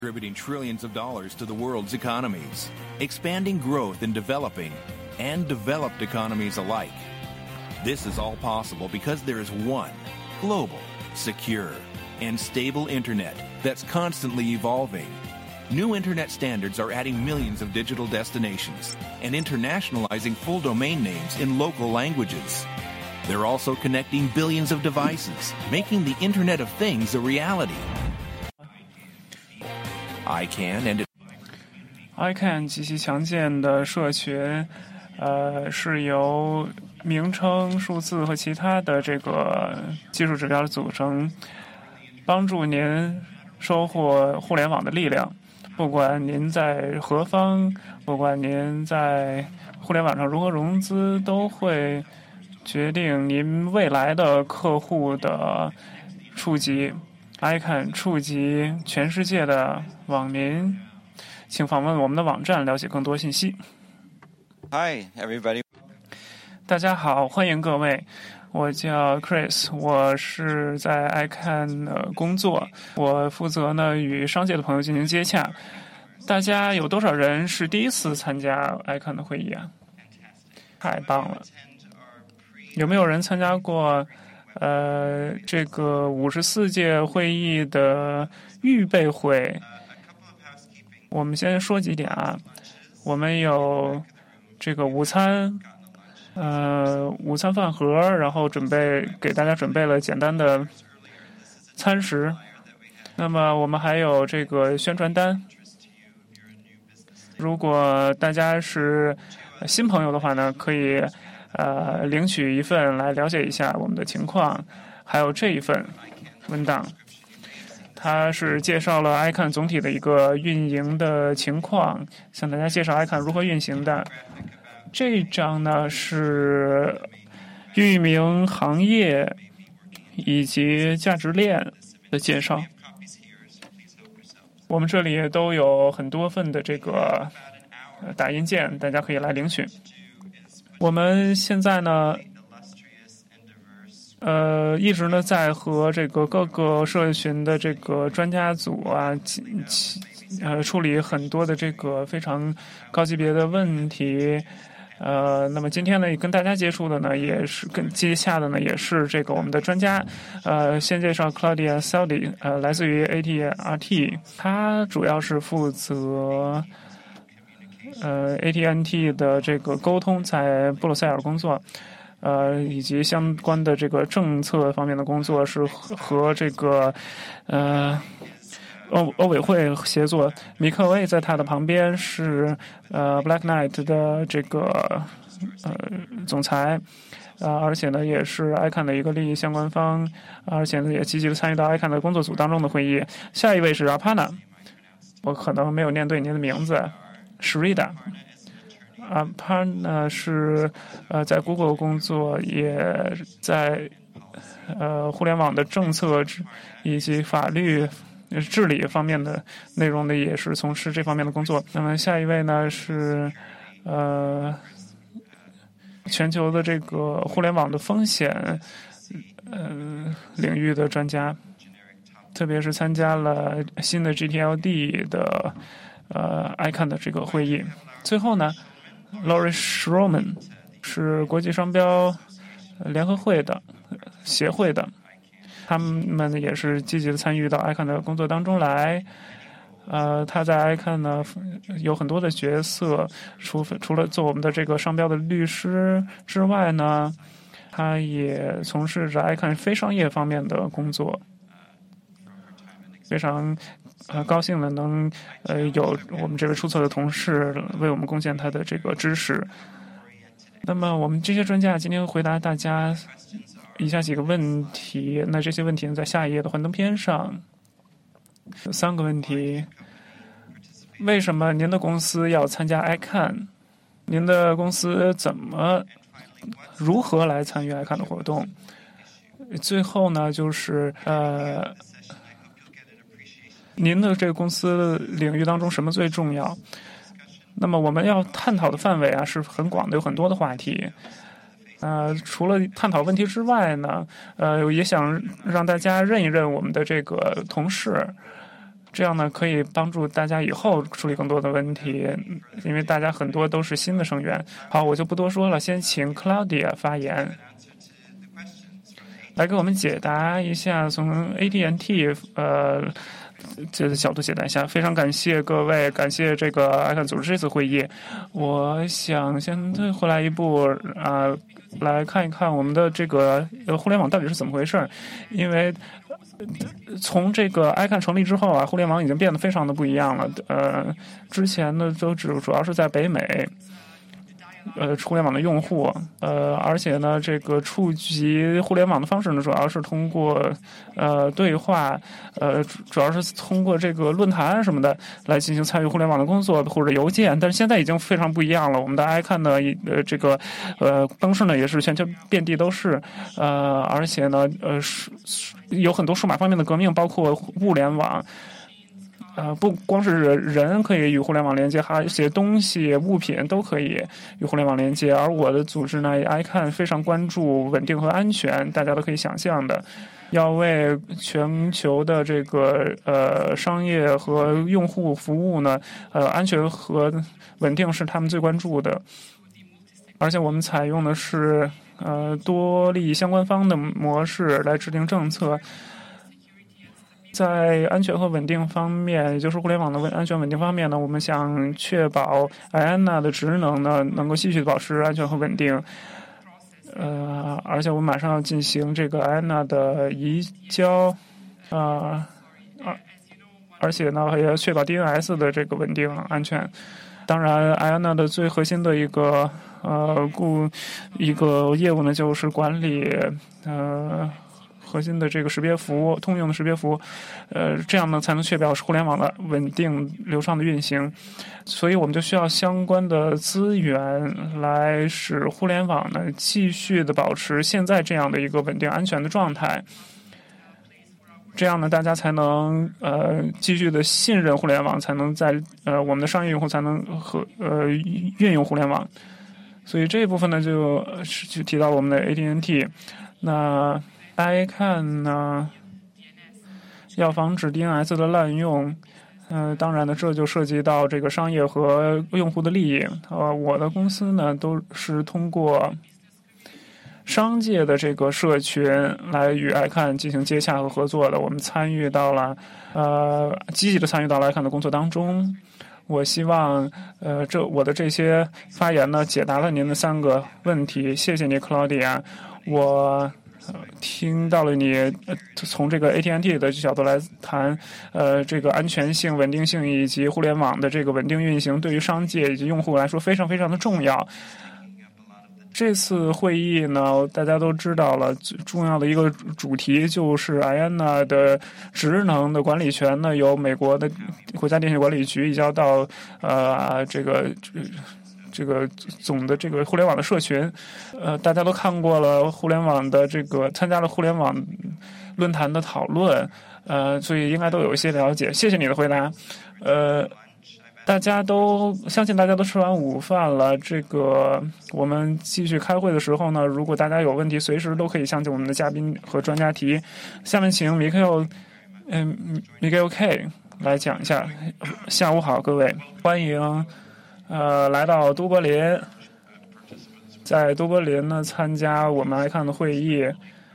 contributing trillions of dollars to the world's economies, expanding growth in developing and developed economies alike. This is all possible because there is one global, secure, and stable Internet that's constantly evolving. New Internet standards are adding millions of digital destinations and internationalizing full domain names in local languages. They're also connecting billions of devices, making the Internet of Things a reality. ICANN and ICANN 极其强健的社群，是由名称、数字和其他的这个技术指标组成，帮助您收获互联网的力量。不管您在何方，不管您在互联网上如何融资，都会决定您未来的客户的触及。ICANN 触及全世界的网民，请访问我们的网站了解更多信息。 Hi, everybody. 大家好，欢迎各位。我叫 Chris， 我是在 ICANN 工作，我负责呢与商界的朋友进行接洽。大家有多少人是第一次参加 ICANN 的会议啊？太棒了！有没有人参加过这个54届会议的预备会？我们先说几点啊。我们有这个午餐饭盒，然后给大家准备了简单的餐食。那么我们还有这个宣传单。如果大家是新朋友的话呢，可以领取一份来了解一下我们的情况。还有这一份文档，它是介绍了 ICANN 总体的一个运营的情况，向大家介绍 ICANN 如何运行的。这一章呢是域名行业以及价值链的介绍。我们这里都有很多份的这个打印件，大家可以来领取。我们现在呢一直呢在和这个各个社群的这个专家组啊处理很多的这个非常高级别的问题。那么今天呢跟大家接触的呢也是跟接下的呢也是这个我们的专家。先介绍 Claudia Saldi， 来自于 AT&T， 他主要是负责AT&T 的这个沟通，在布鲁塞尔工作。以及相关的这个政策方面的工作是和这个欧委会协作。米克威在他的旁边是Black Knight 的这个总裁，而且呢也是 ICANN 的一个利益相关方，而且呢也积极的参与到 ICANN 的工作组当中的会议。下一位是 Aparna， 我可能没有念对您的名字 ，Shrida。Aparna 是在 Google 工作，也在互联网的政策以及法律治理方面的内容呢，也是从事这方面的工作。那么下一位呢是全球的这个互联网的风险领域的专家，特别是参加了新的 GTLD 的ICANN 的这个会议。最后呢，Laurie Schroman 是国际商标联合会的协会的，他们也是积极的参与到 ICANN 的工作当中来。他在 ICANN 呢有很多的角色，除了做我们的这个商标的律师之外呢，他也从事着 ICANN 非商业方面的工作。非常高兴的能有我们这位出色的同事为我们贡献他的这个知识。那么我们这些专家今天回答大家以下几个问题，那这些问题呢在下一页的幻灯片上有3个问题。为什么您的公司要参加 ICANN？ 您的公司如何来参与 ICANN 的活动？最后呢就是您的这个公司领域当中什么最重要？那么我们要探讨的范围啊是很广的，有很多的话题。除了探讨问题之外呢，也想让大家认一认我们的这个同事。 这样呢可以帮助大家以后处理更多的问题，因为大家很多都是新的成员。好，我就不多说了，先请 Claudia 发言，来给我们解答一下从 AT&T 这个角度解答一下。非常感谢各位，感谢这个ICANN组织这次会议。我想先退回来一步来看一看我们的这个互联网到底是怎么回事。因为从这个ICANN成立之后互联网已经变得非常的不一样了。之前呢都主要是在北美。互联网的用户，而且呢，这个触及互联网的方式呢，主要是通过对话，主要是通过这个论坛什么的来进行参与互联网的工作或者邮件。但是现在已经非常不一样了，我们的 ICANN 呢，这个灯饰呢也是全球遍地都是，而且呢，有很多数码方面的革命，包括物联网。不光是人可以与互联网连接，还有一些东西、物品都可以与互联网连接。而我的组织呢 ，ICANN 非常关注稳定和安全，大家都可以想象的，要为全球的这个商业和用户服务呢，安全和稳定是他们最关注的。而且我们采用的是多利益相关方的模式来制定政策。在安全和稳定方面，也就是互联网的安全稳定方面呢，我们想确保 IANA 的职能呢能够继续保持安全和稳定。而且我们马上要进行这个 IANA 的移交，而且呢还要确保 DNS 的这个稳定安全。当然 IANA 的最核心的一个业务呢，就是管理核心的这个识别服务，通用的识别服务，这样呢才能确保互联网的稳定流畅的运行。所以我们就需要相关的资源来使互联网呢继续的保持现在这样的一个稳定安全的状态。这样呢，大家才能继续的信任互联网，才能在我们的商业用户才能运用互联网。所以这一部分呢就提到我们的 AT&T。那ICANN 呢，要防止 DNS 的滥用，当然呢，这就涉及到这个商业和用户的利益。我的公司呢，都是通过商界的这个社群来与 ICANN 进行接洽和合作的。我们参与到了，积极的参与到了 ICANN 的工作当中。我希望，我的这些发言呢，解答了您的3个问题。谢谢你 ，Claudia。我听到了你从这个 AT&T 的角度来谈，这个安全性、稳定性以及互联网的这个稳定运行，对于商界以及用户来说非常非常的重要。这次会议呢，大家都知道了，最重要的一个主题就是 IANA 的职能的管理权呢，由美国的国家电信管理局移交到这个总的这个互联网的社群。大家都看过了互联网的参加了互联网论坛的讨论，所以应该都有一些了解。谢谢你的回答。相信大家都吃完午饭了。我们继续开会的时候呢，如果大家有问题，随时都可以向我们的嘉宾和专家提。下面请 Miguel K 来讲一下。下午好，各位，欢迎来到都柏林，在都柏林呢参加我们ICANN的会议，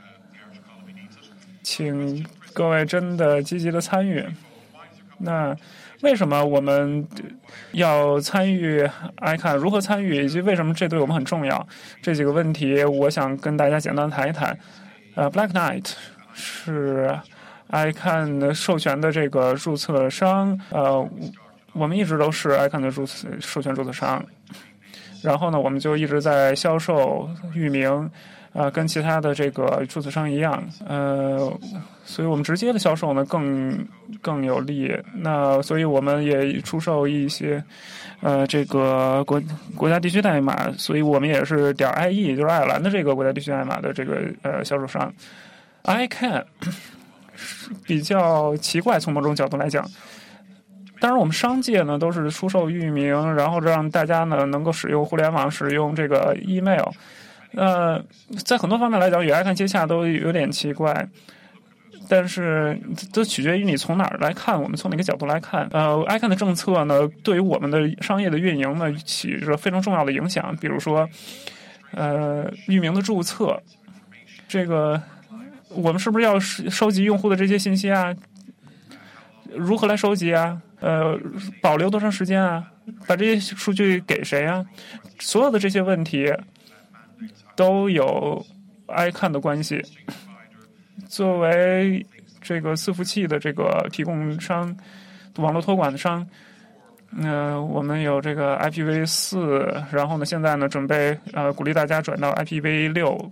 请各位真的积极的参与。那为什么我们要参与ICANN？如何参与，以及为什么这对我们很重要？这几个问题，我想跟大家简单谈一谈。Black Knight 是ICANN 的授权的这个注册商，我们一直都是ICANN 的授权注册商。然后呢，我们就一直在销售域名，跟其他的这个注册商一样，所以我们直接的销售呢更有利。那所以我们也出售一些这个国家地区代码，所以我们也是.IE， 就是爱尔兰的这个国家地区代码的这个销售商。ICANN 比较奇怪，从某种角度来讲。当然我们商界呢都是出售域名，然后让大家呢能够使用互联网，使用这个 email。在很多方面来讲，与ICANN接洽都有点奇怪。 但是都取决于你从哪儿来看，我们从哪个角度来看。ICANN 的政策呢，对于我们的商业的运营呢，起着非常重要的影响。比如说，域名的注册，这个我们是不是要收集用户的这些信息啊？如何来收集啊？保留多长时间啊？把这些数据给谁啊？所有的这些问题都有 ICANN 的关系。作为这个伺服器的这个提供商、网络托管商，我们有这个 IPv4，然后呢，现在呢准备鼓励大家转到 IPv6。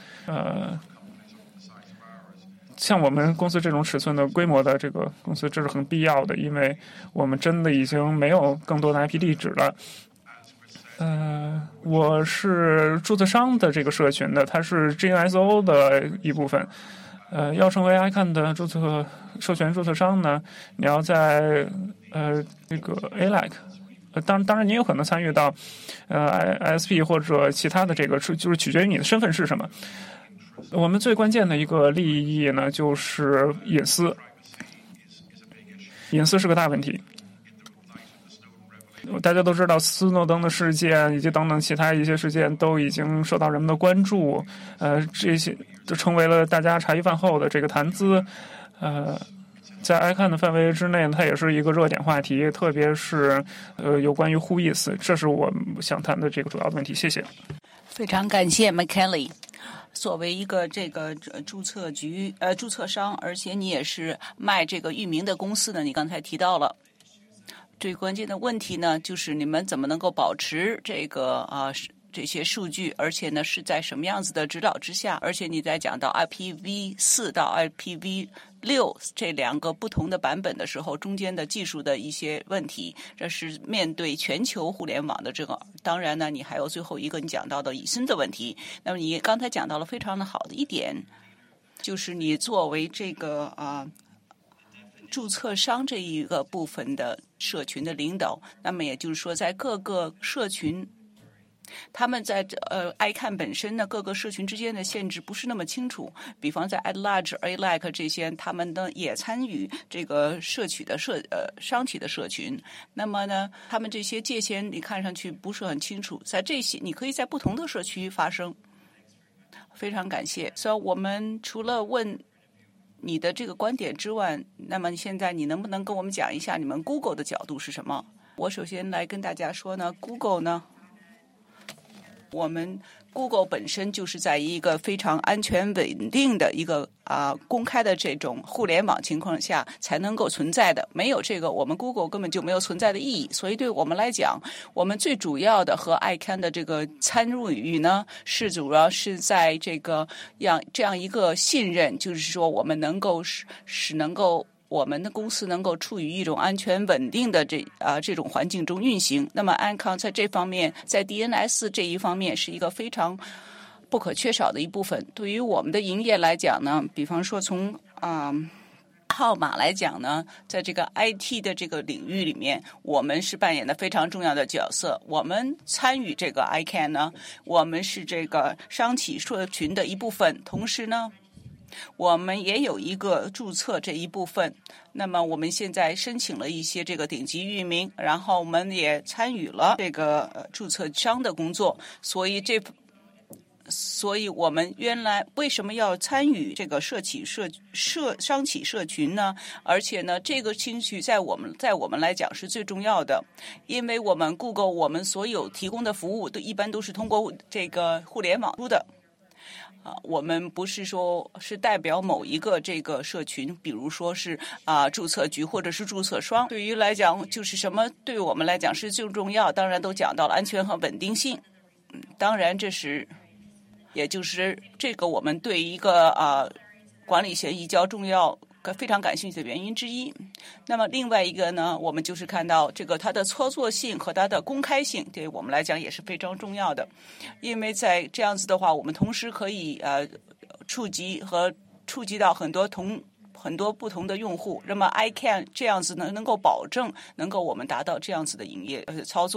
像我们公司这种尺寸的规模的这个公司，这是很必要的，因为我们真的已经没有更多的 IP 地址了。我是注册商的这个社群的，它是 GNSO 的一部分。要成为 ICANN 的授权注册商呢，你要在这个 ALAC， 当然你有可能参与到ISP 或者其他的这个，就是取决于你的身份是什么。我们最关键的一个利益呢，就是隐私。隐私是个大问题。大家都知道，斯诺登的事件以及等等其他一些事件都已经受到人们的关注，这些都成为了大家茶余饭后的这个谈资。在 ICANN 的范围之内，它也是一个热点话题，特别是有关于 Whois， 这是我想谈的这个主要的问题。谢谢。 非常感谢 McKinley。作为一个这个注册商，而且你也是卖这个域名的公司呢，你刚才提到了最关键的问题呢，就是你们怎么能够保持这个这些数据，而且呢是在什么样子的指导之下？而且你在讲到 IPv4 到 IPv6这两个不同的版本的时候，中间的技术的一些问题，这是面对全球互联网的这个。当然呢，你还有最后一个你讲到的隐私的问题。那么你刚才讲到了非常的好的一点，就是你作为这个注册商这一个部分的社群的领导，那么也就是说，在各个社群，他们在ICANN 本身呢，各个社群之间的限制不是那么清楚。比方在 @large、ALAC 这些，他们呢也参与这个商企的社群。那么呢，他们这些界限你看上去不是很清楚，在这些你可以在不同的社区发生。非常感谢。所以我们除了问你的这个观点之外，那么现在你能不能跟我们讲一下你们 Google 的角度是什么？我首先来跟大家说呢 ，Google 呢，我们 Google 本身就是在一个非常安全稳定的一个公开的这种互联网情况下才能够存在的，没有这个我们 Google 根本就没有存在的意义。所以对我们来讲，我们最主要的和 ICANN 的这个参与呢，是主要是在这样一个信任，就是说我们能够能够我们的公司能够处于一种安全稳定的这种环境中运行。那么 ICANN 在这方面，在 DNS 这一方面是一个非常不可缺少的一部分。对于我们的营业来讲呢，比方说从号码来讲呢，在这个 IT 的这个领域里面，我们是扮演的非常重要的角色。我们参与这个 ICANN 呢，我们是这个商企社群的一部分，同时呢我们也有一个注册这一部分。那么我们现在申请了一些这个顶级域名，然后我们也参与了这个注册商的工作。所以我们原来为什么要参与这个商企社群呢？而且呢，这个兴趣在我们来讲是最重要的，因为我们 Google 我们所有提供的服务一般都是通过这个互联网出的。我们不是说是代表某一个这个社群，比如说是注册局或者是注册商。对于来讲，就是什么对于我们来讲是最重要？当然都讲到了安全和稳定性。当然也就是这个我们对一个管理权移交重要非常感兴趣的原因之一。那么另外一个呢，我们就是看到这个它的操作性和它的公开性对我们来讲也是非常重要的。因为在这样子的话，我们同时可以触及到很多不同的用户。那么 ICANN 这样子呢，能够保证能够我们达到这样子的营业操作。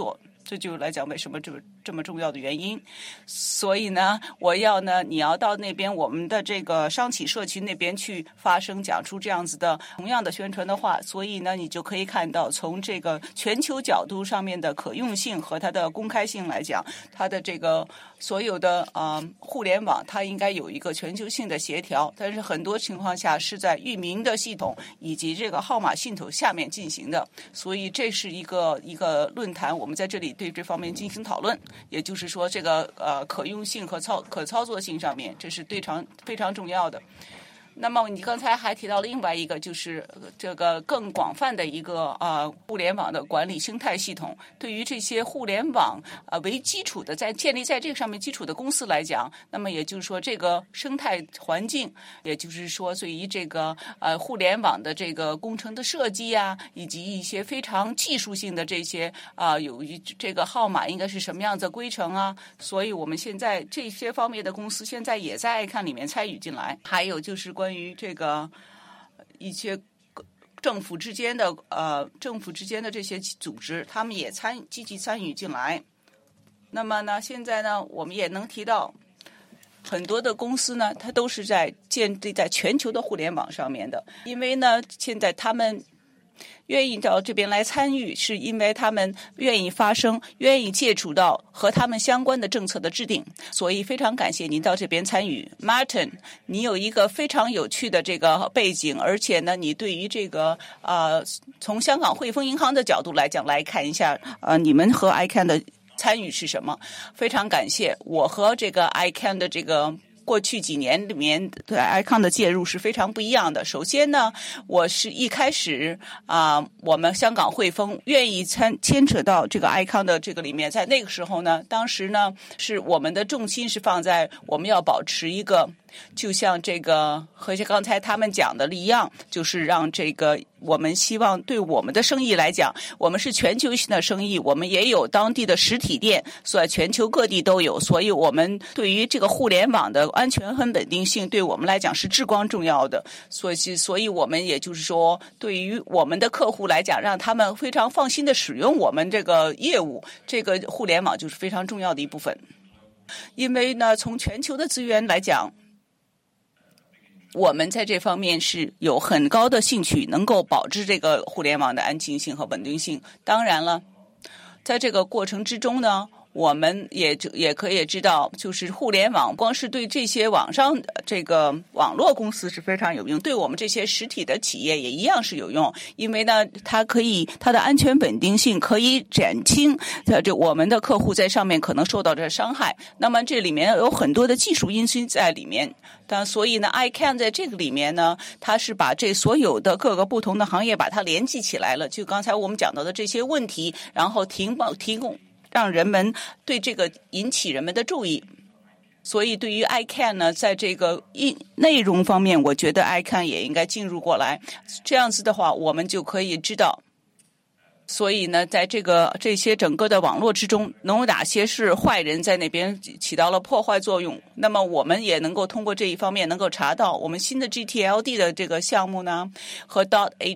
这就来讲为什么这么重要的原因。所以呢，你要到那边我们的这个商企社群那边去发声，讲出这样子的同样的宣传的话。所以呢，你就可以看到从这个全球角度上面的可用性和它的公开性来讲，它的这个所有的互联网它应该有一个全球性的协调，但是很多情况下是在域名的系统以及这个号码系统下面进行的。所以这是一个论坛，我们在这里对这方面进行讨论。也就是说，这个可用性和可操作性上面，这是非常重要的。那么你刚才还提到另外一个，就是这个更广泛的一个互联网的管理生态系统。对于这些互联网为基础的，建立在这个上面基础的公司来讲，那么也就是说这个生态环境，也就是说对于这个互联网的这个工程的设计啊，以及一些非常技术性的这些由于这个号码应该是什么样子的规程啊，所以我们现在这些方面的公司现在也在iCAN里面参与进来。还有就是关于这个一些政府之间的这些组织，他们也积极参与进来。那么呢，现在呢，我们也能提到很多的公司呢，它都是建立在全球的互联网上面的。因为呢，现在他们愿意到这边来参与，是因为他们愿意发声，愿意接触到和他们相关的政策的制定。所以非常感谢您到这边参与。 Martin， 你有一个非常有趣的这个背景，而且呢，你对于这个从香港汇丰银行的角度来讲，来看一下你们和iCAN的参与是什么。非常感谢。我和这个iCAN的这个过去几年里面对iCAN的介入是非常不一样的。首先呢，我是一开始我们香港汇丰愿意牵扯到这个iCAN的这个里面，在那个时候呢，当时呢是我们的重心是放在我们要保持一个，就像这个和刚才他们讲的一样，就是让这个我们希望对我们的生意来讲，我们是全球性的生意，我们也有当地的实体店，所以全球各地都有，所以我们对于这个互联网的安全和稳定性对我们来讲是至关重要的。所以我们也就是说，对于我们的客户来讲，让他们非常放心的使用我们这个业务，这个互联网就是非常重要的一部分。因为呢，从全球的资源来讲，我们在这方面是有很高的兴趣，能够保持这个互联网的安全性和稳定性。当然了，在这个过程之中呢，我们也可以知道，就是互联网光是对这些网上这个网络公司是非常有用，对我们这些实体的企业也一样是有用。因为呢，它的安全稳定性可以减轻我们的客户在上面可能受到的伤害。那么这里面有很多的技术因素在里面。所以呢 iCAN 在这个里面呢，它是把这所有的各个不同的行业把它联系起来了，就刚才我们讲到的这些问题，然后提供让人们对这个引起人们的注意。所以对于 iCAN 呢，在这个内容方面，我觉得 iCAN 也应该进入过来。这样子的话，我们就可以知道，所以呢，在这些整个的网络之中，能有哪些是坏人在那边起到了破坏作用？那么我们也能够通过这一方面能够查到我们新的 GTLD 的这个项目呢，和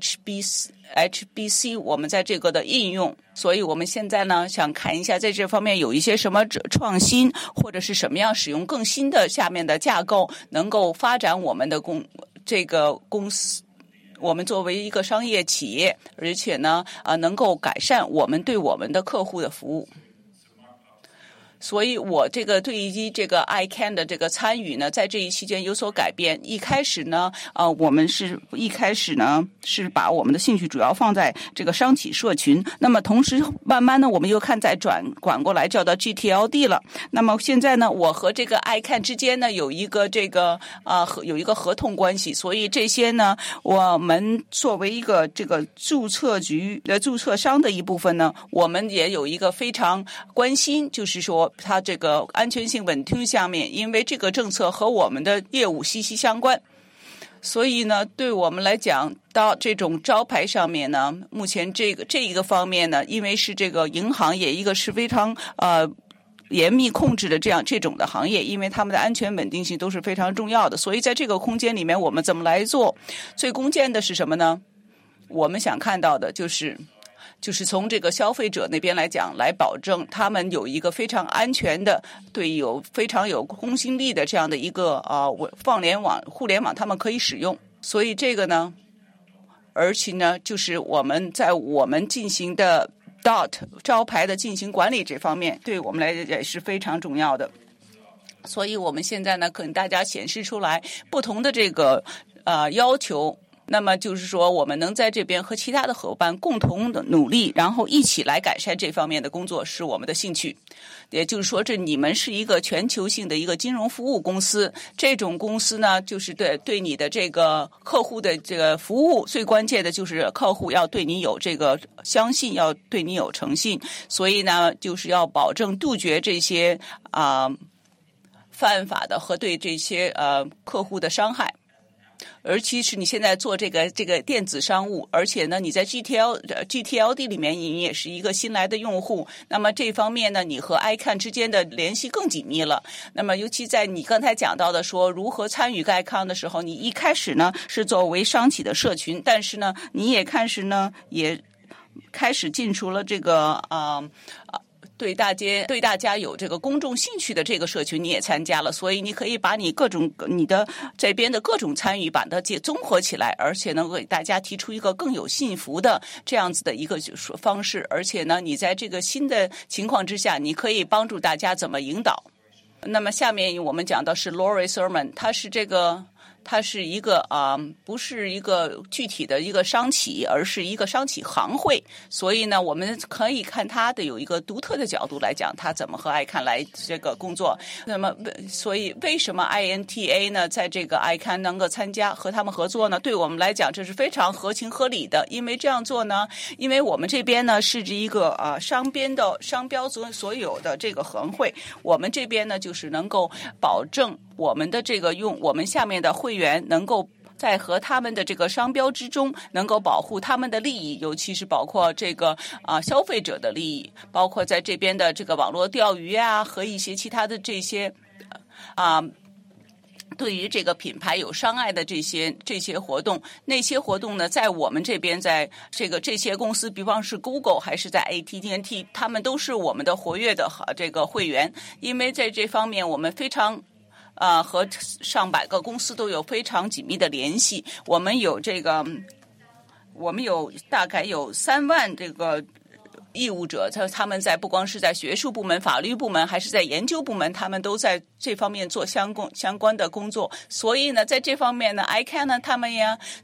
.HBC 我们在这个的应用。所以我们现在呢，想看一下在这方面有一些什么创新，或者是什么样使用更新的下面的架构，能够发展我们的这个公司。我们作为一个商业企业，而且呢，能够改善我们对我们的客户的服务。所以我对于这个 iCAN 的这个参与呢，在这一期间有所改变。一开始呢，我们是把我们的兴趣主要放在这个商企社群。那么同时慢慢呢，我们又转过来叫到 GTLD 了。那么现在呢，我和这个 iCAN 之间呢有一个有一个合同关系。所以这些呢，我们作为一个这个注册局的注册商的一部分呢，我们也有一个非常关心，就是说它这个安全性稳定下面，因为这个政策和我们的业务息息相关。所以呢，对我们来讲，到这种招牌上面呢，目前这一个方面呢，因为是这个银行业一个是非常严密控制的这种的行业，因为他们的安全稳定性都是非常重要的。所以在这个空间里面，我们怎么来做？最关键的是什么呢？我们想看到的就是就是从这个消费者那边来讲，来保证他们有一个非常安全的、非常有公信力的这样的一个互联网，他们可以使用。所以这个呢，而且呢，就是我们进行的 DOT 招牌的进行管理这方面，对我们来讲也是非常重要的。所以我们现在呢，跟大家显示出来不同的这个要求。那么就是说，我们能在这边和其他的伙伴共同的努力，然后一起来改善这方面的工作，是我们的兴趣。也就是说，你们是一个全球性的一个金融服务公司，这种公司呢，就是对你的这个客户的这个服务，最关键的就是客户要对你有这个相信，要对你有诚信。所以呢，就是要保证杜绝这些犯法的和对这些客户的伤害。而其实你现在做这个电子商务，而且呢，你在 GTLD 里面你也是一个新来的用户，那么这方面呢，你和 ICANN 之间的联系更紧密了。那么尤其在你刚才讲到的说如何参与ICANN的时候，你一开始呢是作为商企的社群，但是呢，你也开始进出了这个对大家有这个公众兴趣的这个社群你也参加了，所以你可以把你的这边的各种参与把它综合起来，而且能给大家提出一个更有信服的这样子的一个方式，而且呢，你在这个新的情况之下，你可以帮助大家怎么引导。那么下面我们讲的是 Lori Sermon， 它是一个不是一个具体的一个商企，而是一个商企行会。所以呢，我们可以看它的有一个独特的角度来讲，它怎么和 ICANN 来这个工作。那么，所以为什么 INTA 呢，在这个 ICANN 能够参加和他们合作呢？对我们来讲，这是非常合情合理的。因为这样做呢，因为我们这边呢是一个商标所有的这个行会，我们这边呢就是能够保证我们的这个我们下面的会员能够在和他们的这个商标之中能够保护他们的利益，尤其是包括这个消费者的利益，包括在这边的这个网络钓鱼和一些其他的这些对于这个品牌有伤害的这些活动，那些活动呢，在我们这边，在这些公司，比方是 Google 还是在 AT&T， 他们都是我们的活跃的这个会员，因为在这方面我们非常和上百个公司都有非常紧密的联系。我们有大概有3万这个义务者，他们不光是在学术部门、法律部门，还是在研究部门，他们都在这方面做相关的工作。所以呢，在这方面呢 ，ICANN 呢，他们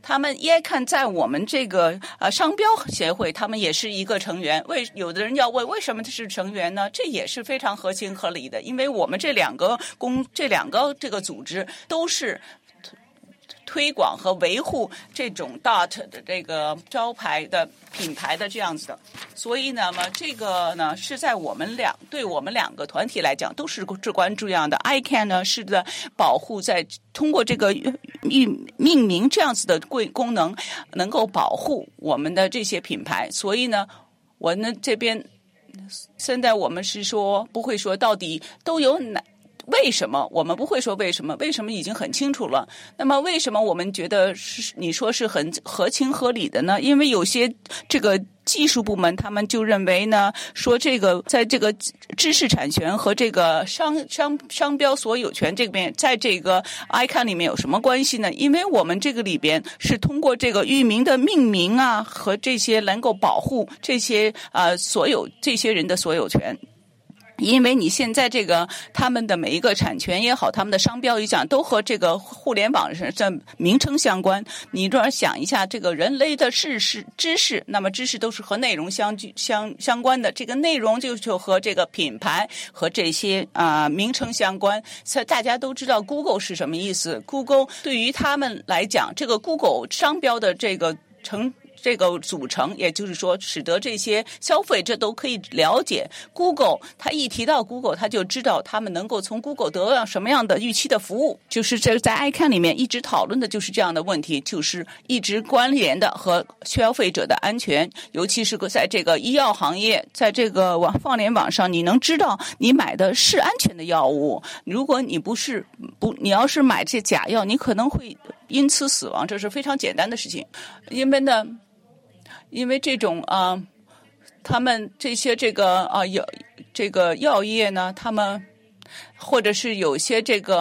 ICANN 在我们这个商标协会，他们也是一个成员。有的人要问为什么是成员呢？这也是非常合情合理的，因为我们这两个这个组织都是推广和维护这种 DOT 的这个招牌的品牌的这样子的，所以呢，这个呢是在对我们两个团体来讲都是至关重要的。ICANN 呢是在保护，在通过这个命名这样子的功能，能够保护我们的这些品牌。所以呢，我呢这边现在我们是说不会说到底都有为什么我们不会说为什么已经很清楚了。那么为什么我们觉得你说是很合情合理的呢？因为有些这个技术部门他们就认为呢，说这个在这个知识产权和这个商标所有权这边，在这个 ICANN 里面有什么关系呢？因为我们这个里边是通过这个域名的命名和这些能够保护这些这些人的所有权。因为你现在这个他们的每一个产权也好，他们的商标也讲，都和这个互联网的名称相关。你这想一下，这个人类的知识，那么知识都是和内容相关的，这个内容就和这个品牌和这些名称相关。所以大家都知道 Google 是什么意思。Google 对于他们来讲，这个 Google 商标的这个组成，也就是说使得这些消费者都可以了解 Google， 他一提到 Google， 他就知道他们能够从 Google 得到什么样的预期的服务。就是在 ICANN 里面一直讨论的就是这样的问题，就是一直关联的和消费者的安全，尤其是在这个医药行业，在这个互联网上，你能知道你买的是安全的药物。如果你你要是买这假药，你可能会因此死亡，这是非常简单的事情。因为这种他们这些药业呢，他们或者是有些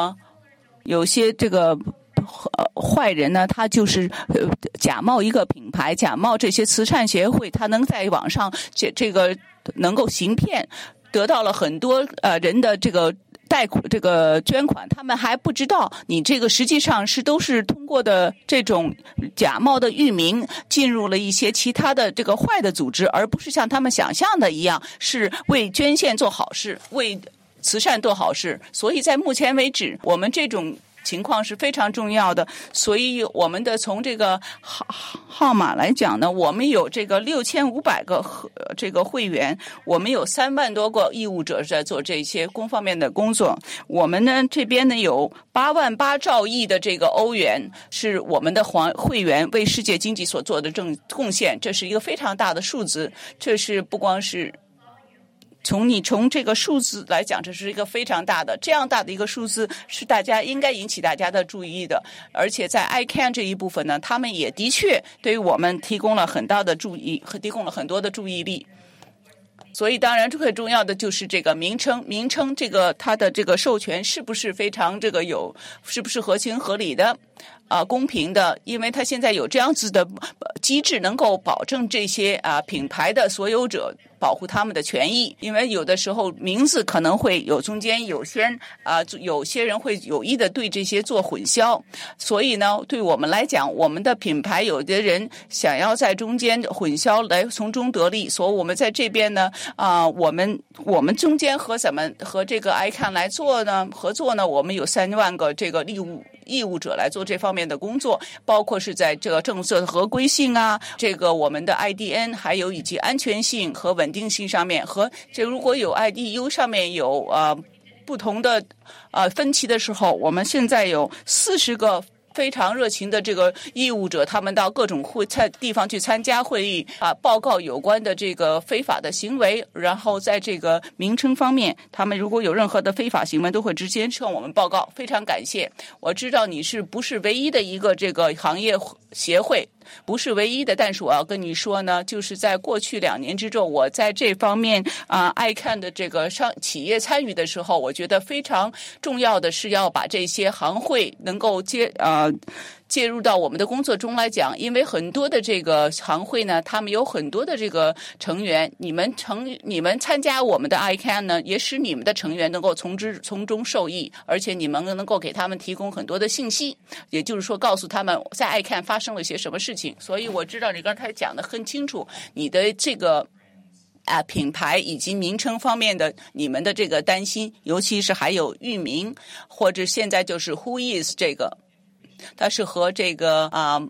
坏人呢，他就是假冒一个品牌，假冒这些慈善协会，他能在网上能够行骗，得到了很多人的这个捐款，他们还不知道你这个实际上都是通过的这种假冒的域名进入了一些其他的这个坏的组织，而不是像他们想象的一样是为捐献做好事，为慈善做好事。所以在目前为止，我们这种情况是非常重要的。所以我们的从这个号码来讲呢，我们有这个6500个这个会员，我们有3万多个义务者在做这些公方面的工作。我们呢这边呢有8.8兆亿的这个欧元是我们的会员为世界经济所做的贡献，这是一个非常大的数字。这是不光是从这个数字来讲，这是一个非常大的，这样大的一个数字是大家应该引起大家的注意的。而且在 ICANN 这一部分呢，他们也的确对于我们提供了很大的注意，提供了很多的注意力。所以当然最重要的就是这个名称这个它的这个授权是不是非常是不是合情合理的公平的，因为它现在有这样子的机制能够保证这些品牌的所有者保护他们的权益。因为有的时候名字可能会有中间有些人会有意的对这些做混淆，所以呢对我们来讲，我们的品牌有的人想要在中间混淆来从中得利，所以我们在这边呢我们中间和这个 ICANN 来合作呢，我们有3万个这个义务者来做这方面的工作，包括是在这个政策合规性这个我们的 IDN 还有以及安全性和稳定性上面，和这如果有 IDU 上面有不同的分歧的时候，我们现在有40个非常热情的这个义务者，他们到各种地方去参加会议报告有关的这个非法的行为，然后在这个名称方面，他们如果有任何的非法行为都会直接向我们报告。非常感谢。我知道你不是唯一的一个这个行业协会，不是唯一的，但是我要跟你说呢，就是在过去2年之中，我在这方面ICANN 的这个企业参与的时候，我觉得非常重要的是要把这些行会能够介入到我们的工作中来讲，因为很多的这个行会呢，他们有很多的这个成员，你们参加我们的 ICANN 呢，也使你们的成员能够从中受益，而且你们能够给他们提供很多的信息，也就是说告诉他们在 ICANN 发生了些什么事情。所以我知道你刚才讲得很清楚，你的这个品牌以及名称方面的你们的这个担心，尤其是还有域名，或者现在就是 Who is 这个，它是和这个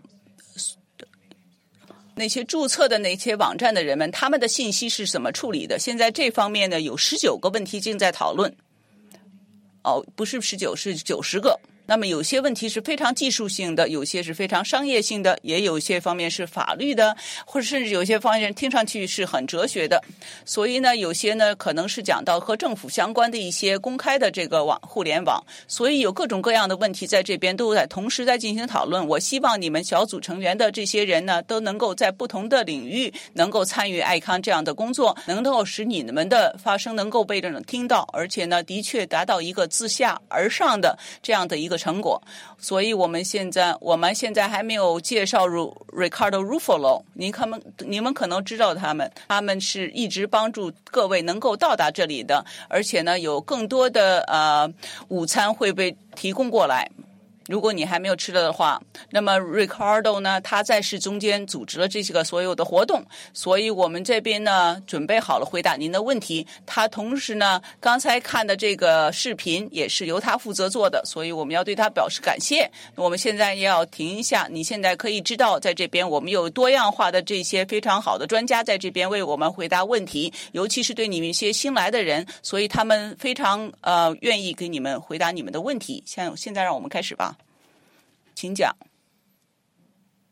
那些注册的那些网站的人们，他们的信息是怎么处理的？现在这方面呢有19个问题正在讨论，不是19，是90个。那么有些问题是非常技术性的，有些是非常商业性的，也有些方面是法律的，或者甚至有些方面听上去是很哲学的。所以呢，有些呢可能是讲到和政府相关的一些公开的这个互联网，所以有各种各样的问题在这边都同时在进行讨论。我希望你们小组成员的这些人呢，都能够在不同的领域能够参与ICANN这样的工作，能够使你们的发声能够被人听到，而且呢的确达到一个自下而上的这样的一个成果。所以我们现在还没有介绍Ricardo Ruffalo， 你们可能知道他们是一直帮助各位能够到达这里的，而且呢有更多的午餐会被提供过来。如果你还没有吃了的话，那么 Ricardo 呢，他在中间组织了这些个所有的活动，所以我们这边呢准备好了回答您的问题。他同时呢，刚才看的这个视频也是由他负责做的，所以我们要对他表示感谢。我们现在也要停一下，你现在可以知道，在这边我们有多样化的这些非常好的专家在这边为我们回答问题，尤其是对你们一些新来的人，所以他们非常愿意给你们回答你们的问题。现在让我们开始吧。请讲。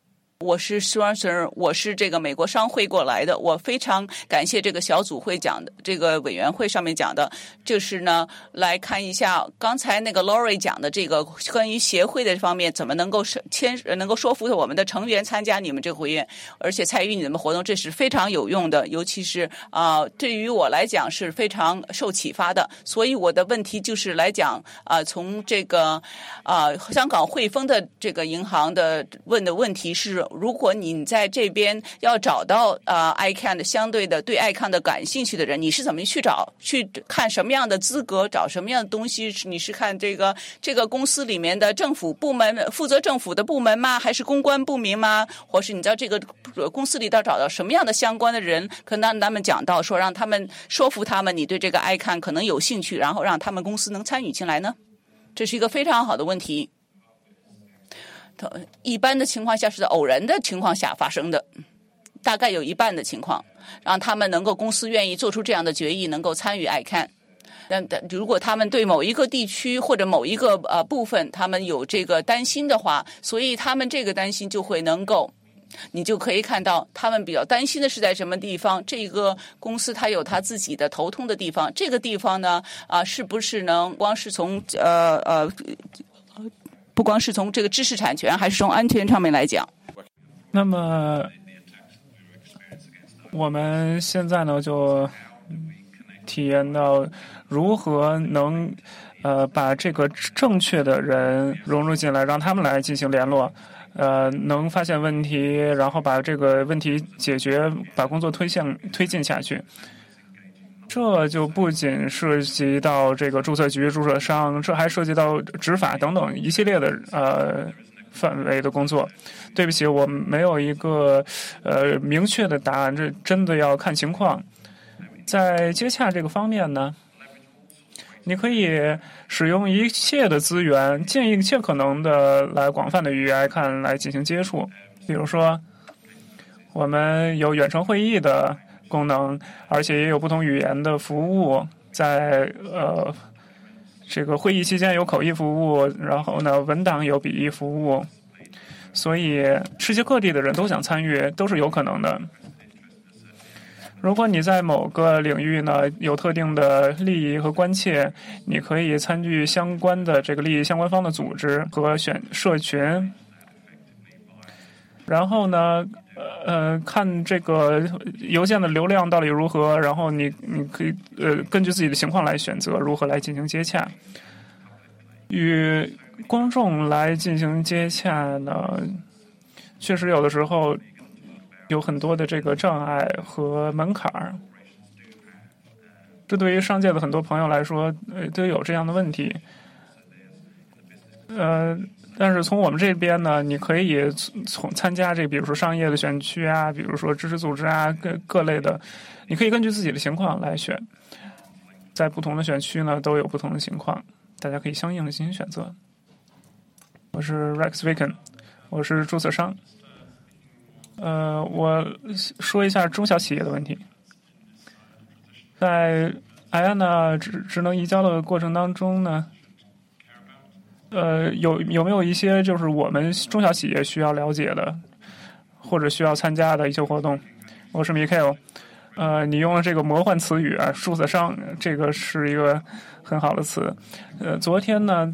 我是 Swanson， 我是这个美国商会过来的。我非常感谢这个小组会讲的，这个委员会上面讲的，就是呢来看一下刚才那个 Lori 讲的这个关于协会的方面，怎么能够说服我们的成员参加你们这个会议，而且参与你们活动，这是非常有用的。尤其是对于我来讲是非常受启发的。所以我的问题就是来讲从这个香港汇丰的这个银行的问题是，如果你在这边要找到ICANN 的相对的对 ICANN 的感兴趣的人，你是怎么去看什么样的资格，找什么样的东西？你是看这个公司里面的政府部门负责政府的部门吗？还是公关部门吗？或是你在这个公司里头找到什么样的相关的人，可能让他们讲到说，让他们说服他们你对这个 ICANN 可能有兴趣，然后让他们公司能参与进来呢？这是一个非常好的问题。一般的情况下是在偶然的情况下发生的，大概有一半的情况，让他们能够公司愿意做出这样的决议，能够参与 ICANN。但如果他们对某一个地区或者某一个部分，他们有这个担心的话，所以他们这个担心就会能够，你就可以看到他们比较担心的是在什么地方。这个公司它有它自己的头痛的地方，这个地方呢是不是能光是从不光是从这个知识产权，还是从安全上面来讲。 那么我们现在呢就体验到如何能把这个正确的人融入进来，让他们来进行联络，能发现问题，然后把这个问题解决，把工作推进下去。这就不仅涉及到这个注册局、注册商，这还涉及到执法等等一系列的范围的工作。对不起，我没有一个明确的答案，这真的要看情况。在接洽这个方面呢，你可以使用一切的资源，尽一切可能的来广泛的与 ICANN 来进行接触。比如说，我们有远程会议的功能，而且也有不同语言的服务，在这个会议期间有口译服务，然后呢文档有笔译服务，所以世界各地的人都想参与都是有可能的。如果你在某个领域呢有特定的利益和关切，你可以参与相关的这个利益相关方的组织和社群，然后呢看这个邮件的流量到底如何，然后你可以根据自己的情况来选择如何来进行接洽。与公众来进行接洽呢，确实有的时候有很多的这个障碍和门槛儿，这对于商界的很多朋友来说都有这样的问题。但是从我们这边呢，你可以从参加这比如说商业的选区啊，比如说支持组织啊，各类的，你可以根据自己的情况来选。在不同的选区呢，都有不同的情况，大家可以相应的进行选择。我是 Rex Vicken， 我是注册商。我说一下中小企业的问题。在 IANA 职能移交的过程当中呢，有没有一些就是我们中小企业需要了解的，或者需要参加的一些活动？我是 Michael。你用了这个魔幻词语啊，注册商，这个是一个很好的词。昨天呢，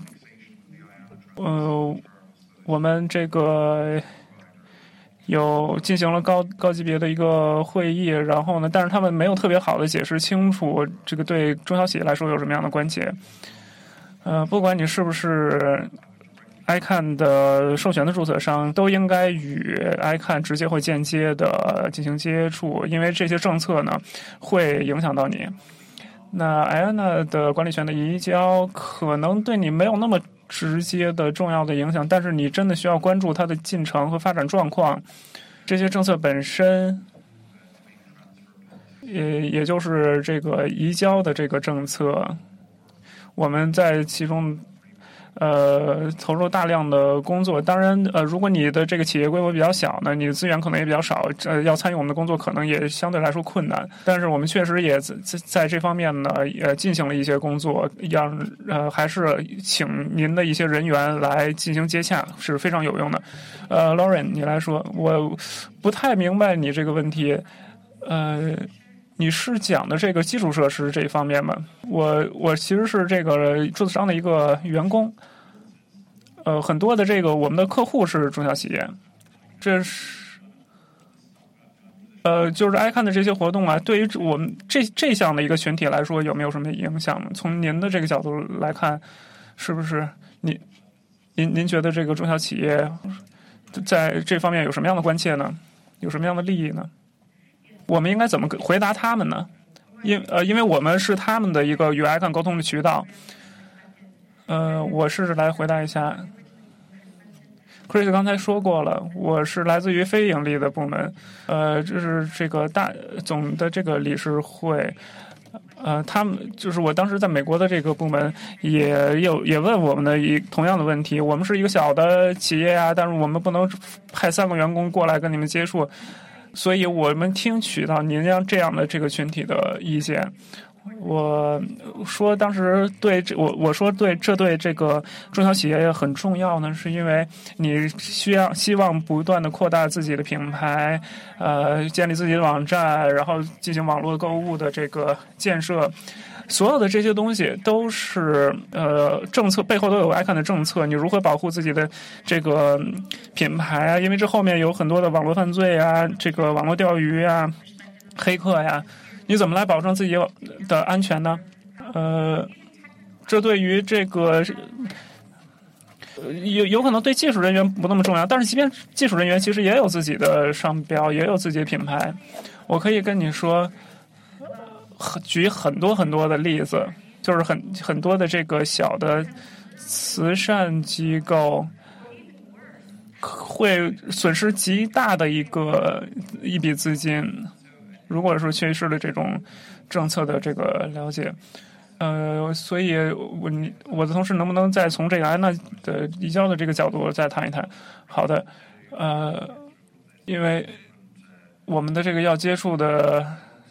我们这个有进行了高级别的一个会议，然后呢，但是他们没有特别好的解释清楚这个对中小企业来说有什么样的关切。不管你是不是 ICANN 的授权的注册商，都应该与 ICANN 直接或间接的进行接触，因为这些政策呢会影响到你。那 IANA 的管理权的移交可能对你没有那么直接的重要的影响，但是你真的需要关注它的进程和发展状况。这些政策本身，也就是这个移交的这个政策，我们在其中投入大量的工作。当然，如果你的这个企业规模比较小呢，你的资源可能也比较少，要参与我们的工作可能也相对来说困难。但是我们确实也在这方面呢，进行了一些工作，还是请您的一些人员来进行接洽，是非常有用的。Lauren， 你来说，我不太明白你这个问题，你是讲的这个基础设施这一方面吗？我其实是这个注册商的一个员工，很多的这个我们的客户是中小企业，这是就是ICANN的这些活动啊，对于我们这项的一个群体来说，有没有什么影响呢？从您的这个角度来看，是不是您觉得这个中小企业在这方面有什么样的关切呢？有什么样的利益呢？我们应该怎么回答他们呢？因为我们是他们的一个与ICANN沟通的渠道。我试着来回答一下。Chris 刚才说过了，我是来自于非盈利的部门，这是这个总的这个理事会。他们就是我当时在美国的这个部门也问我们的同样的问题。我们是一个小的企业啊，但是我们不能派3个员工过来跟你们接触。所以我们听取到您这样的这个群体的意见，我说当时我说这对这个中小企业很重要呢，是因为你希望不断的扩大自己的品牌，建立自己的网站，然后进行网络购物的这个建设。所有的这些东西都是政策背后都有ICANN的政策，你如何保护自己的这个品牌啊？因为这后面有很多的网络犯罪啊，这个网络钓鱼啊，黑客呀，你怎么来保证自己的安全呢？这对于这个有可能对技术人员不那么重要，但是即便技术人员其实也有自己的商标，也有自己的品牌。我可以跟你说。举很多很多的例子，就是很多的这个小的慈善机构会损失极大的一笔资金，如果说缺失了这种政策的这个了解。所以我的同事能不能再从这个安娜的移交的这个角度再谈一谈？好的，因为我们的这个要接触的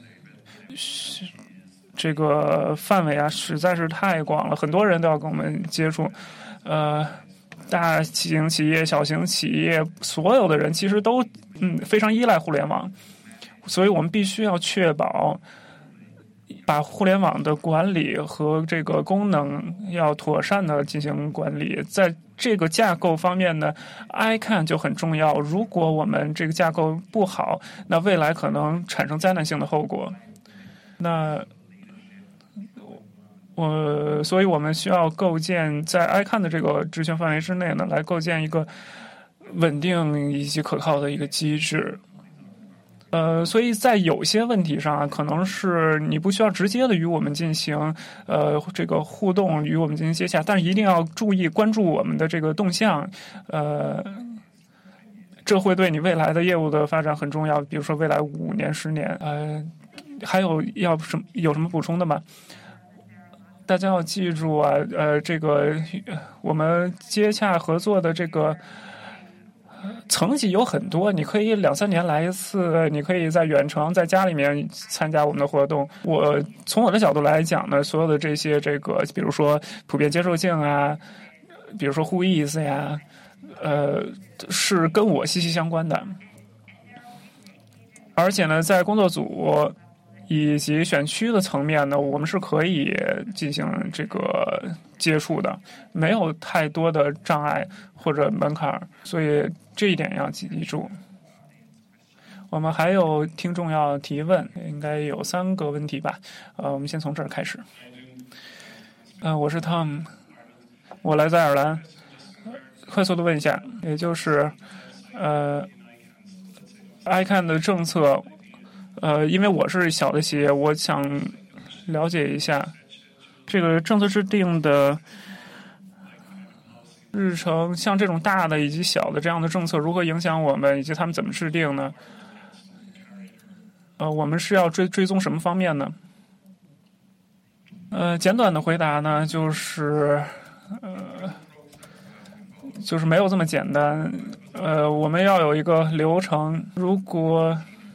这个范围啊，实在是太广了，很多人都要跟我们接触。大型企业、小型企业，所有的人其实都非常依赖互联网，所以我们必须要确保把互联网的管理和这个功能要妥善的进行管理。在这个架构方面呢 ，ICANN 就很重要。如果我们这个架构不好，那未来可能产生灾难性的后果。所以我们需要构建在 ICANN 的这个职权范围之内呢，来构建一个稳定以及可靠的一个机制。所以在有些问题上啊，可能是你不需要直接的与我们进行这个互动，与我们进行接洽，但是一定要注意关注我们的这个动向，这会对你未来的业务的发展很重要。比如说未来5年、10年，还有有什么补充的吗？大家要记住啊，这个我们接洽合作的这个层级有很多，你可以2-3年来一次，你可以在远程在家里面参加我们的活动。从我的角度来讲呢，所有的这些比如说普遍接受性啊，比如说whois呀，是跟我息息相关的。而且呢，在工作组以及选区的层面呢，我们是可以进行这个接触的，没有太多的障碍或者门槛，所以这一点要记住。我们还有听众要提问，应该有3个问题吧？我们先从这儿开始。我是 Tom， 我来自爱尔兰。快速的问一下，也就是ICANN 的政策。因为我是小的企业，我想了解一下这个政策制定的日程，像这种大的以及小的这样的政策如何影响我们，以及他们怎么制定呢？我们是要追踪什么方面呢？简短的回答呢，就是就是没有这么简单。我们要有一个流程。如果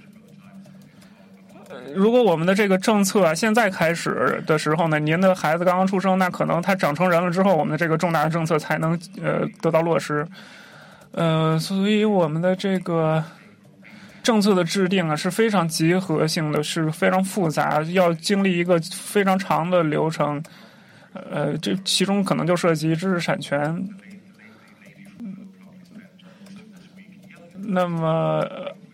我们的这个政策现在开始的时候呢，您的孩子刚刚出生，那可能他长成人了之后，我们的这个重大的政策才能得到落实。所以我们的这个政策的制定啊是非常集合性的，是非常复杂，要经历一个非常长的流程。这其中可能就涉及知识产权。那么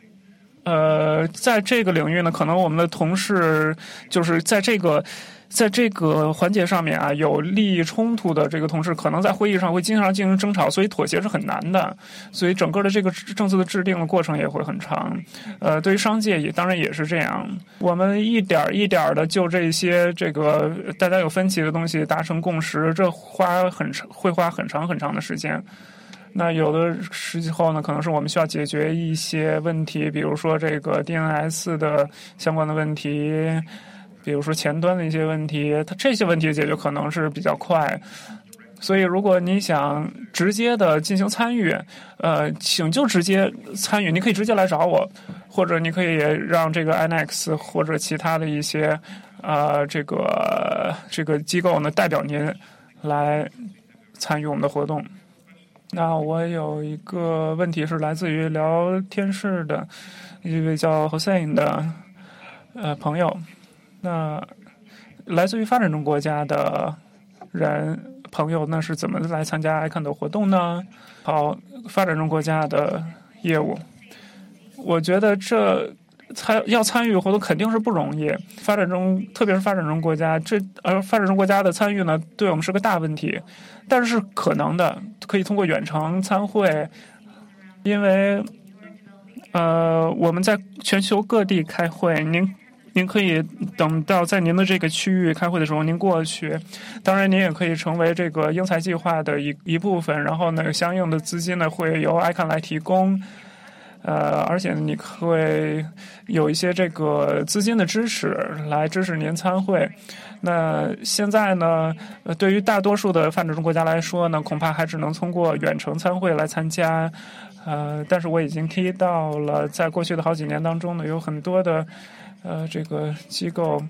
在这个领域呢，可能我们的同事就是在这个环节上面啊，有利益冲突的这个同事，可能在会议上会经常进行争吵，所以妥协是很难的。所以整个的这个政策的制定的过程也会很长。对于商界当然也是这样。我们一点一点的就这些这个大家有分歧的东西达成共识，这会花很长很长的时间。那有的时候呢，可能是我们需要解决一些问题，比如说这个 DNS 的相关的问题，比如说前端的一些问题，这些问题解决可能是比较快。所以如果你想直接的进行参与，请就直接参与，你可以直接来找我，或者你可以让这个 INEX 或者其他的一些这个机构呢代表您来参与我们的活动。那我有一个问题是来自于聊天室的一位叫 Hossein 的朋友。那来自于发展中国家的朋友，那是怎么来参加 ICANN 的活动呢？好，发展中国家的业务，我觉得要参与活动肯定是不容易。特别是发展中国家，发展中国家的参与呢，对我们是个大问题，但是可能的，可以通过远程参会，因为我们在全球各地开会，您可以等到在您的这个区域开会的时候您过去，当然您也可以成为这个英才计划的一部分，然后呢相应的资金呢会由 ICANN 来提供。而且你会有一些这个资金的支持来支持您参会。那现在呢，对于大多数的发展中国家来说呢，恐怕还只能通过远程参会来参加。但是我已经提到了，在过去的好几年当中呢，有很多的这个机构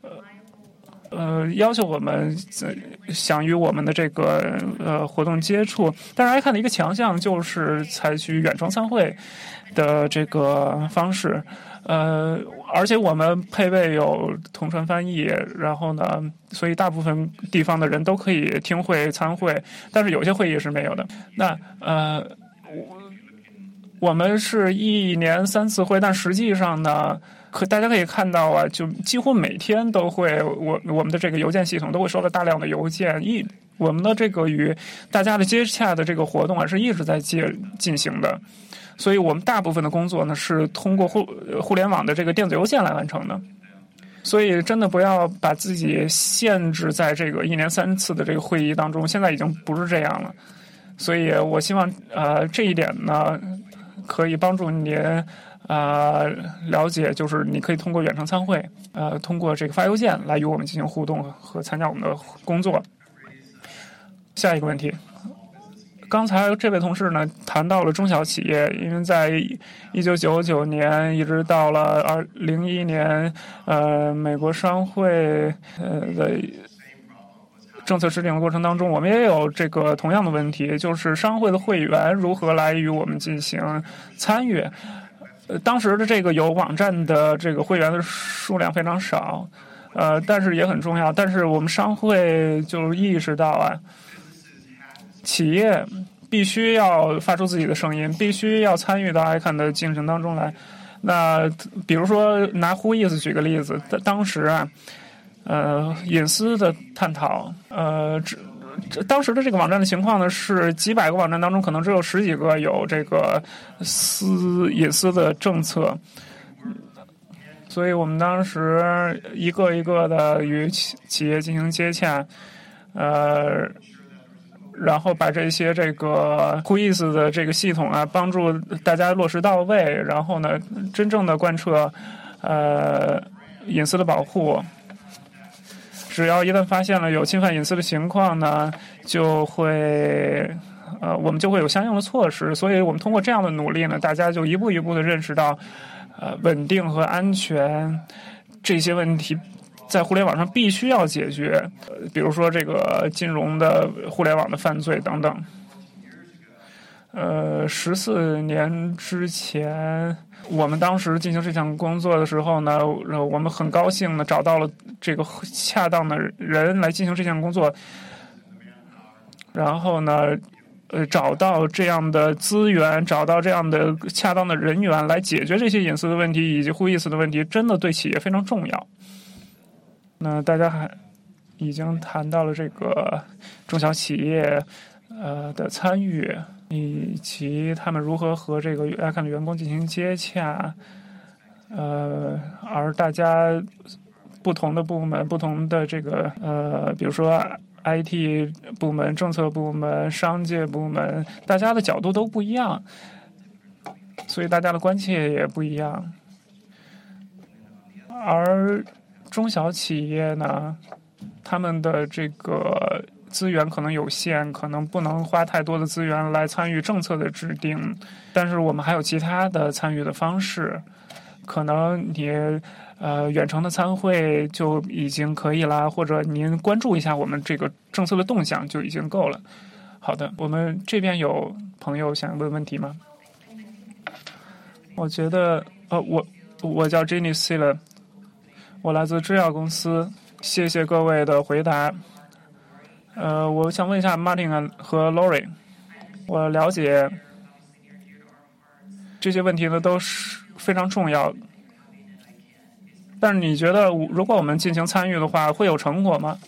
要求我们想与我们的这个活动接触，但是 ICANN 的一个强项就是采取远程参会的这个方式，而且我们配备有同传翻译，然后呢，所以大部分地方的人都可以听会参会，但是有些会议是没有的。那我们是1年3次会，但实际上呢，大家可以看到啊，就几乎每天都会，我们的这个邮件系统都会收到大量的邮件，我们的这个与大家的接洽的这个活动啊是一直在进行的，所以我们大部分的工作呢是通过互联网的这个电子邮件来完成的。所以真的不要把自己限制在这个1年3次的这个会议当中，现在已经不是这样了。所以我希望这一点呢可以帮助您了解，就是你可以通过远程参会，通过这个发邮件来与我们进行互动和参加我们的工作。下一个问题，刚才这位同事呢谈到了中小企业，因为在1999年一直到了2001年，美国商会的政策制定的过程当中，我们也有这个同样的问题，就是商会的会员如何来与我们进行参与。当时的这个有网站的这个会员的数量非常少，但是也很重要。但是我们商会就意识到啊，企业必须要发出自己的声音，必须要参与到 ICANN 的进程当中来。那比如说拿 Whois 举个例子，当时啊，隐私的探讨，当时的这个网站的情况呢，是几百个网站当中可能只有10几个有这个隐私的政策，所以我们当时一个一个的与企业进行接洽，然后把这些这个 Whois 的这个系统啊，帮助大家落实到位，然后呢，真正的贯彻隐私的保护。只要一旦发现了有侵犯隐私的情况呢，就会我们就会有相应的措施。所以我们通过这样的努力呢，大家就一步一步的认识到，稳定和安全这些问题在互联网上必须要解决，比如说这个金融的互联网的犯罪等等。14年之前，我们当时进行这项工作的时候呢，我们很高兴的找到了这个恰当的人来进行这项工作，然后呢，找到这样的资源，找到这样的恰当的人员来解决这些隐私的问题以及互意思的问题，真的对企业非常重要。那大家还已经谈到了这个中小企业的参与，以及他们如何和这个ICANN的员工进行接洽，而大家不同的部门、不同的这个比如说 IT 部门、政策部门、商界部门，大家的角度都不一样，所以大家的关切也不一样。而中小企业呢，他们的这个资源可能有限，可能不能花太多的资源来参与政策的制定，但是我们还有其他的参与的方式，可能你远程的参会就已经可以了，或者您关注一下我们这个政策的动向就已经够了。好的，我们这边有朋友想问问题吗？我觉得我叫 Jenny Siller， 我来自制药公司，谢谢各位的回答。我想问一下 Martin 和 Lori， 我了解这些问题呢都是非常重要，但是你觉得如果我们进行参与的话，会有成果吗？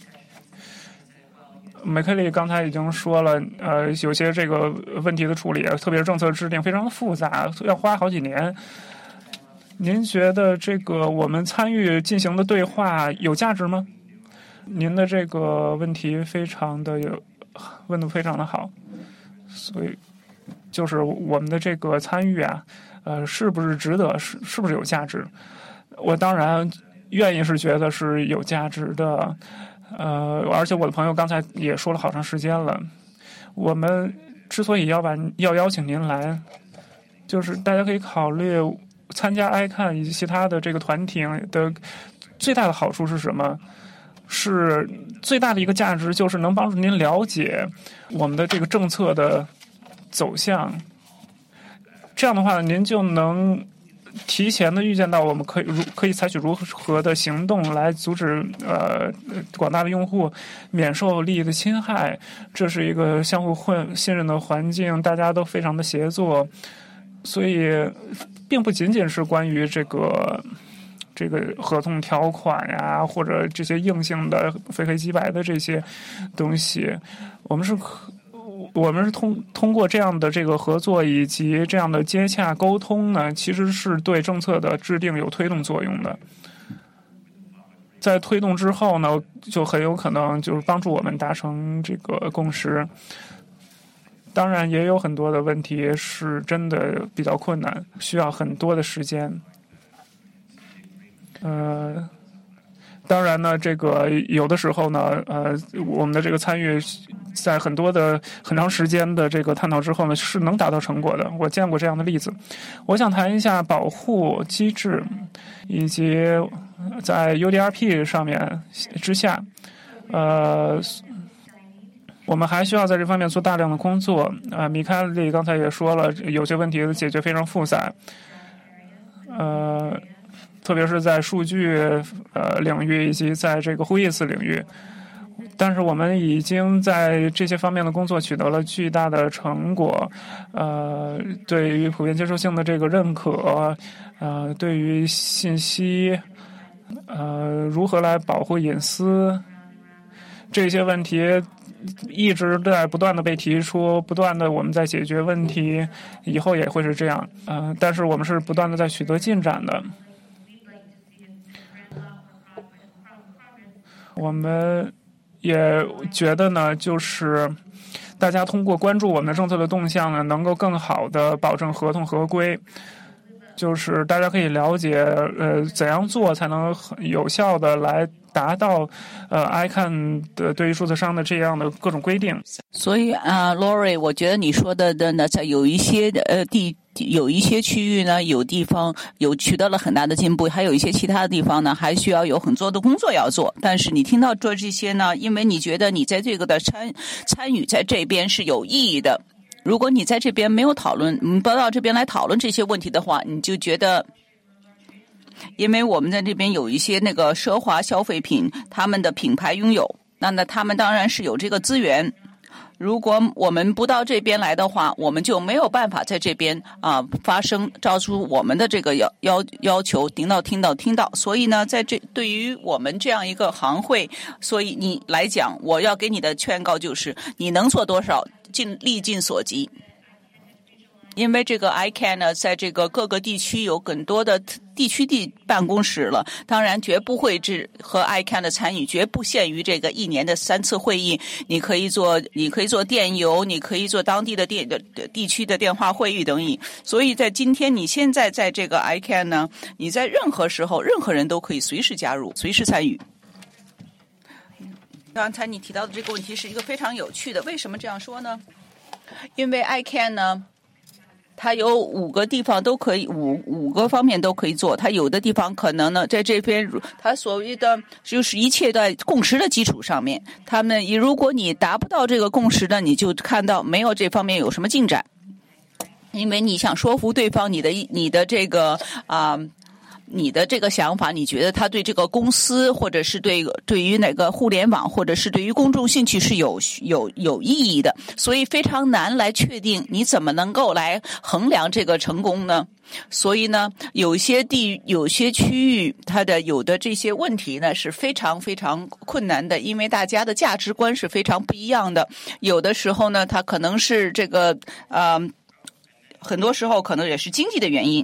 梅克利刚才已经说了，有些这个问题的处理，特别是政策制定非常的复杂，要花好几年。您觉得这个我们参与进行的对话有价值吗？您的这个问题非常的问得非常的好，所以就是我们的这个参与啊，是不是值得，是不是有价值？我当然愿意是觉得是有价值的，而且我的朋友刚才也说了好长时间了，我们之所以要邀请您来，就是大家可以考虑参加ICANN以及其他的这个团体的最大的好处是什么？是最大的一个价值，就是能帮助您了解我们的这个政策的走向。这样的话，您就能提前的预见到我们可以采取如何的行动来阻止广大的用户免受利益的侵害。这是一个相互信任的环境，大家都非常的协作，所以并不仅仅是关于这个合同条款呀，或者这些硬性的非黑即白的这些东西，我们是通过这样的这个合作以及这样的接洽沟通呢，其实是对政策的制定有推动作用的。在推动之后呢，就很有可能就是帮助我们达成这个共识。当然也有很多的问题是真的比较困难，需要很多的时间。当然呢，这个有的时候呢，我们的这个参与在很长时间的这个探讨之后呢，是能达到成果的。我见过这样的例子。我想谈一下保护机制，以及在 UDRP 上面之下，我们还需要在这方面做大量的工作。米开利刚才也说了，有些问题的解决非常复杂。特别是在数据领域以及在这个互意思领域，但是我们已经在这些方面的工作取得了巨大的成果。对于普遍接受性的这个认可，对于信息，如何来保护隐私，这些问题一直在不断的被提出，不断的我们在解决问题，以后也会是这样。但是我们是不断的在取得进展的。我们也觉得呢，就是大家通过关注我们的政策的动向呢，能够更好的保证合同合规。就是大家可以了解，怎样做才能很有效的来达到ICANN 的对于注册商的这样的各种规定。 所以Lori， 我觉得你说的呢，在有一些有一些区域呢，有地方有取得了很大的进步，还有一些其他的地方呢，还需要有很多的工作要做。但是你听到这些呢，因为你觉得你在这个的参与在这边是有意义的。如果你在这边没有讨论，不到这边来讨论这些问题的话，你就觉得。因为我们在这边有一些那个奢华消费品，他们的品牌拥有，那他们当然是有这个资源。如果我们不到这边来的话，我们就没有办法在这边发声，照出我们的这个要求，听到。所以呢，在对于我们这样一个行会，所以你来讲，我要给你的劝告就是，你能做多少，力尽所及。因为这个 ICANN 呢，在这个各个地区有很多的地区办公室了，当然绝不会和 ICANN 的参与绝不限于这个1年的3次会议。你可以做电邮，你可以做当地的地区的电话会议等等。所以在今天你现在在这个 ICANN 呢，你在任何时候任何人都可以随时加入，随时参与。刚才你提到的这个问题是一个非常有趣的，为什么这样说呢？因为 ICANN 呢，它有5个地方都可以五个方面都可以做。它有的地方可能呢，在这边它所谓的就是一切在共识的基础上面，如果你达不到这个共识呢，你就看到没有这方面有什么进展。因为你想说服对方你的这个你的这个想法，你觉得他对这个公司或者是对于哪个互联网或者是对于公众兴趣是有意义的，所以非常难来确定你怎么能够来衡量这个成功呢？所以呢，有些区域它的有的这些问题呢是非常非常困难的，因为大家的价值观是非常不一样的。有的时候呢，它可能是这个很多时候可能也是经济的原因。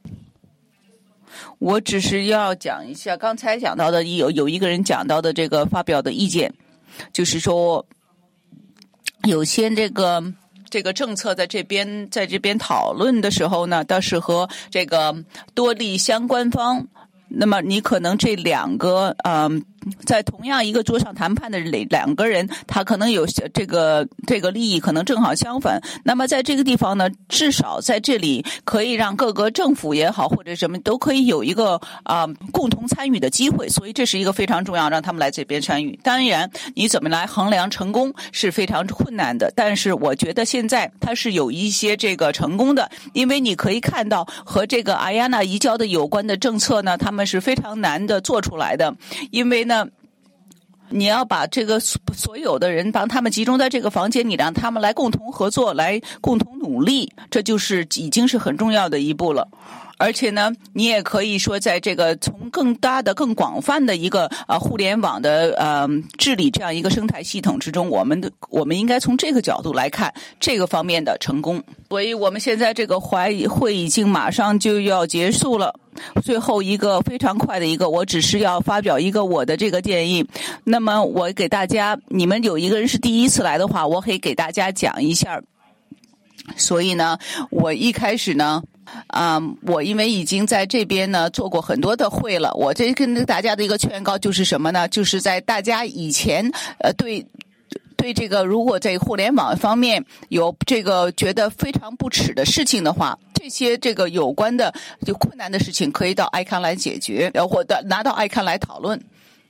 我只是要讲一下刚才讲到的有一个人讲到的这个发表的意见，就是说有些这个政策在这边讨论的时候呢，倒是和这个多利相关方，那么你可能这2个在同样一个桌上谈判的2个人，他可能有这个利益可能正好相反。那么在这个地方呢，至少在这里可以让各个政府也好或者什么都可以有一个共同参与的机会，所以这是一个非常重要，让他们来这边参与。当然你怎么来衡量成功是非常困难的，但是我觉得现在它是有一些这个成功的，因为你可以看到和这个 IANA 移交的有关的政策呢，他们是非常难的做出来的。因为呢，你要把这个所有的人帮他们集中在这个房间里，让他们来共同合作，来共同努力，这就是已经是很重要的一步了。而且呢，你也可以说，在这个从更大的、更广泛的一个互联网的治理这样一个生态系统之中，我们应该从这个角度来看这个方面的成功。所以我们现在这个会已经马上就要结束了。最后一个非常快的一个，我只是要发表一个我的这个建议。那么我给大家，你们有一个人是第一次来的话，我可以给大家讲一下。所以呢，我一开始呢，我因为已经在这边呢做过很多的会了，我这跟大家的一个劝告就是什么呢？就是在大家以前对这个如果在互联网方面有这个觉得非常不耻的事情的话，这些这个有关的就困难的事情可以到 ICANN 来解决，或者拿到 ICANN 来讨论。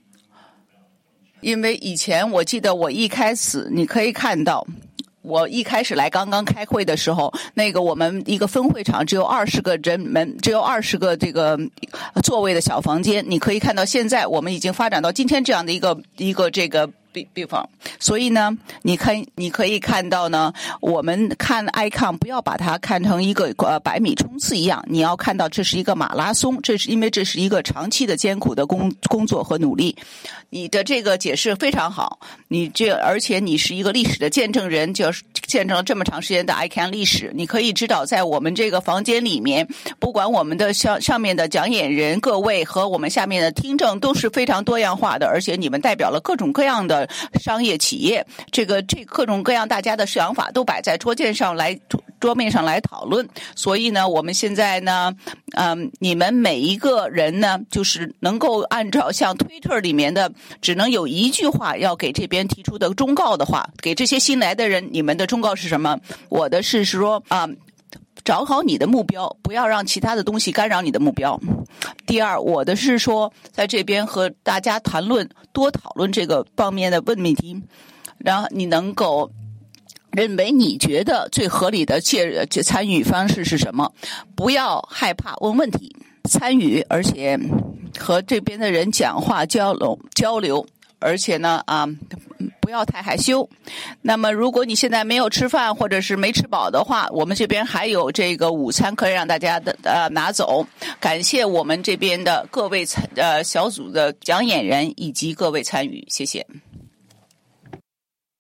因为以前我记得我一开始你可以看到。我一开始来刚刚开会的时候，那个我们一个分会场只有20个人，只有20个这个座位的小房间。你可以看到现在我们已经发展到今天这样的一个这个地方。所以呢，你可以看到呢，我们看 ICANN 不要把它看成一个100米冲刺一样，你要看到这是一个马拉松，因为这是一个长期的艰苦的工作和努力。你的这个解释非常好，而且你是一个历史的见证人，就是见证了这么长时间的 ICANN 历史。你可以知道，在我们这个房间里面，不管我们的上面的讲演人各位和我们下面的听证都是非常多样化的，而且你们代表了各种各样的商业企业，这各种各样大家的想法都摆在桌面上来桌面上来讨论。所以呢，我们现在呢，你们每一个人呢，就是能够按照像 Twitter 里面的，只能有一句话要给这边提出的忠告的话，给这些新来的人，你们的忠告是什么？我的是说找好你的目标，不要让其他的东西干扰你的目标。第二，我的是说，在这边和大家多讨论这个方面的问题，然后你能够认为你觉得最合理的参与方式是什么？不要害怕问问题，参与，而且和这边的人讲话交流，而且呢不要太害羞。那么如果你现在没有吃饭或者是没吃饱的话，我们这边还有这个午餐可以让大家拿走。感谢我们这边的各位小组的讲演人以及各位参与，谢谢。